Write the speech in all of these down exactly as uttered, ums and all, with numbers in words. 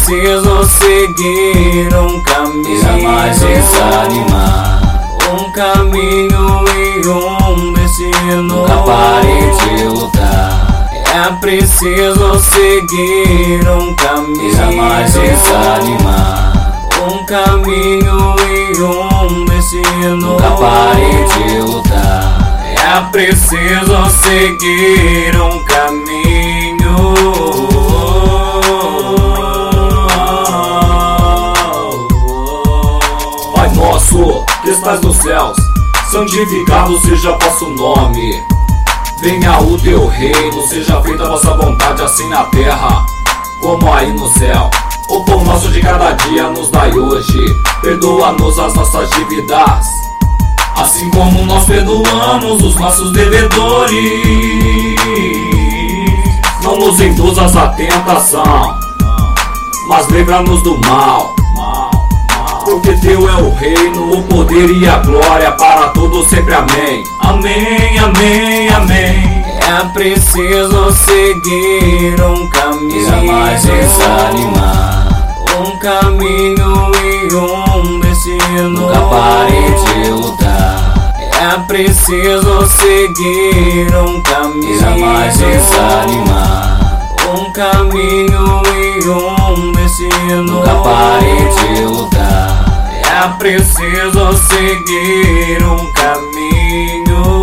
preciso seguir um caminho e jamais desanimar. Um caminho e um destino. Nunca pare de lutar. É preciso seguir um caminho e jamais desanimar. Um caminho e um destino. Nunca pare de lutar. É preciso seguir um caminho. Pai nosso, que estás nos céus, santificado seja vosso nome. Venha o teu reino, seja feita a vossa vontade, assim na terra como aí no céu. O pão nosso de cada dia nos dai hoje. Perdoa-nos as nossas dívidas, assim como nós perdoamos os nossos devedores. Não nos induzas à tentação, mas livra-nos do mal. Porque teu é o reino, o poder e a glória para todos sempre. Amém. Amém, amém, amém. É preciso seguir um caminho e jamais desanimar. Um caminho e um destino. Nunca pare de lutar. É preciso seguir um caminho e jamais desanimar. Um caminho e um destino. Nunca pare de lutar. É preciso seguir um caminho.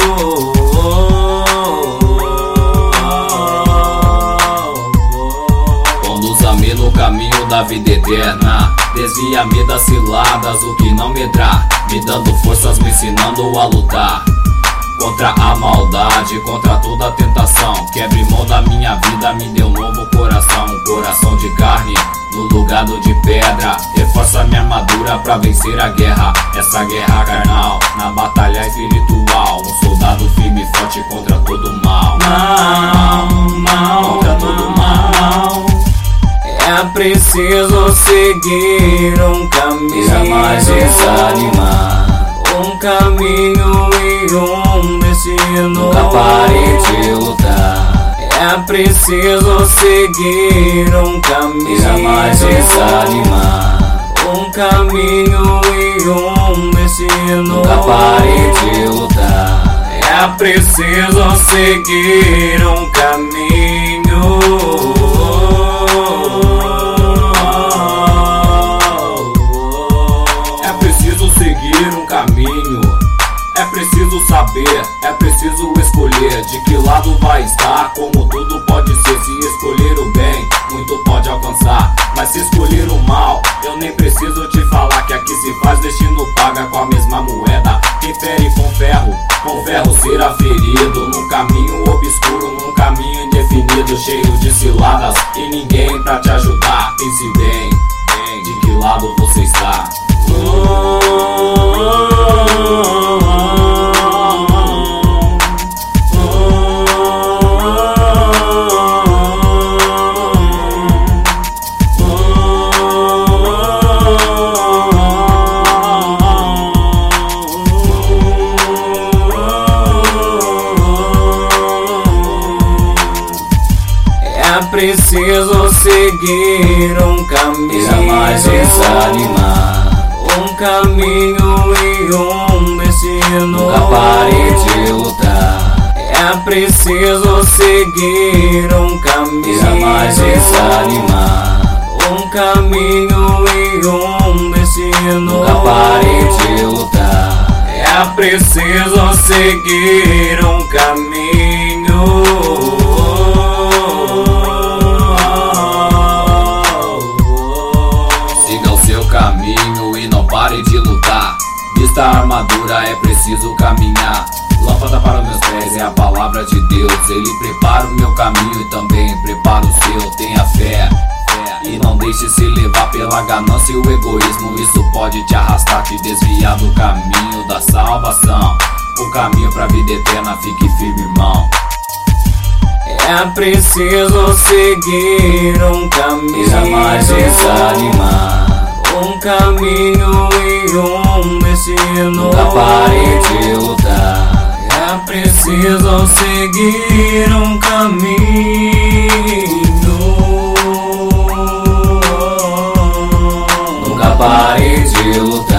Conduza-me no caminho da vida eterna, desvia-me das ciladas, o que não medrar, me dando forças, me ensinando a lutar contra a maldade, contra toda a tentação. Quebre mão da minha vida, me dê um novo coração. Um coração de carne no lugar do de pedra. Reforça minha armadura pra vencer a guerra, essa guerra carnal, na batalha espiritual. Um soldado firme e forte contra todo o mal. Mal, mal, contra todo o mal. É preciso seguir um caminho e jamais desanimar. Um caminho e um destino. Nunca pare de lutar. É preciso seguir um caminho e jamais desanimar. Um caminho e um destino. Nunca pare de lutar. É preciso seguir um caminho. É preciso seguir um caminho. É preciso saber, é preciso escolher de que lado vai estar. Como tudo pode ser, se escolher o bem, muito pode alcançar. Mas se escolher o mal, eu nem preciso te falar que aqui se faz destino paga com a mesma moeda. Quem fere com ferro, com ferro será ferido. Num caminho obscuro, num caminho indefinido, cheio de ciladas e ninguém pra te ajudar. Pense bem, bem, de que lado você está. É preciso seguir um caminho e jamais desanimar. Um caminho e um destino. Nunca pare de lutar. É preciso seguir um caminho e jamais desanimar. Um caminho e um destino. Nunca pare de lutar. É preciso seguir um caminho. Siga o seu caminho e não pare de lutar. Vista a armadura, é preciso caminhar. Lâmpada para os meus pés é a palavra de Deus. Ele prepara o meu caminho e também prepara o seu. Tenha fé, fé e não deixe se levar pela ganância e o egoísmo. Isso pode te arrastar, te desviar do caminho da salvação. O caminho pra vida eterna, fique firme, irmão. É preciso seguir um caminho e jamais desanimar. Um caminho e um destino. Nunca pare de lutar. É preciso seguir um caminho. de lutar.